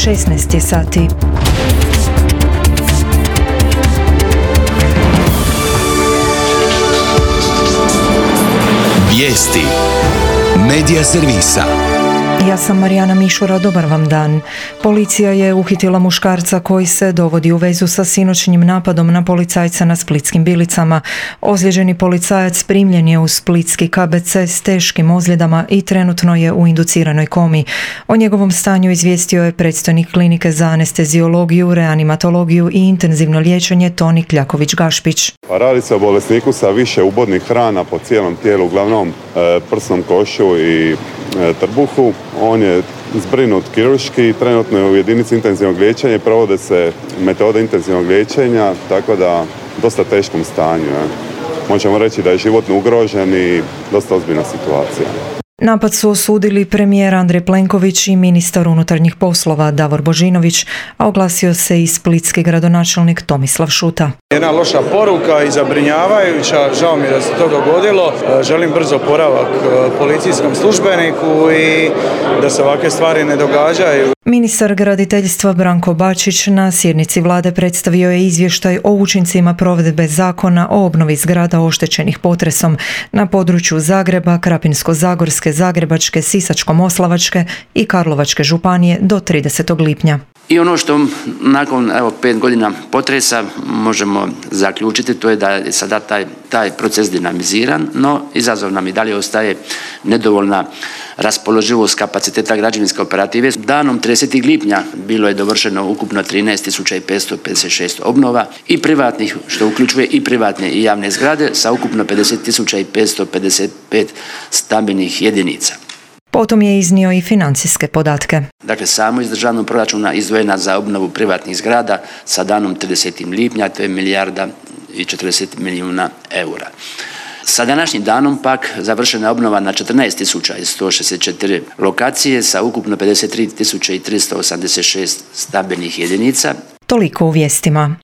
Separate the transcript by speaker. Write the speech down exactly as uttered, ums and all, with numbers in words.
Speaker 1: šesnaest je sati.
Speaker 2: Vijesti Medija servisa.
Speaker 1: Ja sam Marijana Mišura, dobar vam dan. Policija je uhitila muškarca koji se dovodi u vezu sa sinoćnjim napadom na policajca na Splitskim Bilicama. Ozlijeđeni policajac primljen je u splitski K B C s teškim ozljedama i trenutno je u induciranoj komi. O njegovom stanju izvijestio je predstojnik klinike za anesteziologiju, reanimatologiju i intenzivno liječenje Toni Kljaković-Gašpić.
Speaker 3: Radi se o bolesniku sa više ubodnih rana po cijelom tijelu, uglavnom e, prsnom košu i e, trbuhu. On je zbrinut kirurški, trenutno je u jedinici intenzivnog liječenja i provode se metode intenzivnog liječenja, tako da dosta teškom stanju. Je. Možemo reći da je životno ugrožen i dosta ozbiljna situacija.
Speaker 1: Napad su osudili premijer Andrej Plenković i ministar unutarnjih poslova Davor Božinović, a oglasio se i splitski gradonačelnik Tomislav Šuta.
Speaker 4: Jedna loša poruka i zabrinjavajuća, žao mi je da se to dogodilo. Želim brzo oporavak policijskom službeniku i da se ovakve stvari ne događaju.
Speaker 1: Ministar graditeljstva Branko Bačić na sjednici vlade predstavio je izvještaj o učincima provedbe zakona o obnovi zgrada oštećenih potresom na području Zagreba, Krapinsko-zagorske, Zagrebačke, Sisačko-moslavačke i Karlovačke županije do tridesetog lipnja.
Speaker 5: I ono što nakon evo pet godina potresa možemo zaključiti, to je da je sada taj, taj proces dinamiziran, no izazov nam i dalje ostaje nedovoljna raspoloživost kapaciteta građevinske operative. Danom tridesetog lipnja bilo je dovršeno ukupno trinaest tisuća petsto pedeset šest obnova i privatnih, što uključuje i privatne i javne zgrade, sa ukupno pedeset tisuća petsto pedeset pet stambenih jedinica.
Speaker 1: Potom je iznio i financijske podatke.
Speaker 5: Dakle, samo iz državnog proračuna izdvojena za obnovu privatnih zgrada sa danom tridesetog lipnja, to je milijarda i četrdeset milijuna eura. Sa današnjim danom pak završena je obnova na četrnaest tisuća sto šezdeset četiri lokacije sa ukupno pedeset tri tisuće tristo osamdeset šest stambenih jedinica.
Speaker 1: Toliko u vijestima.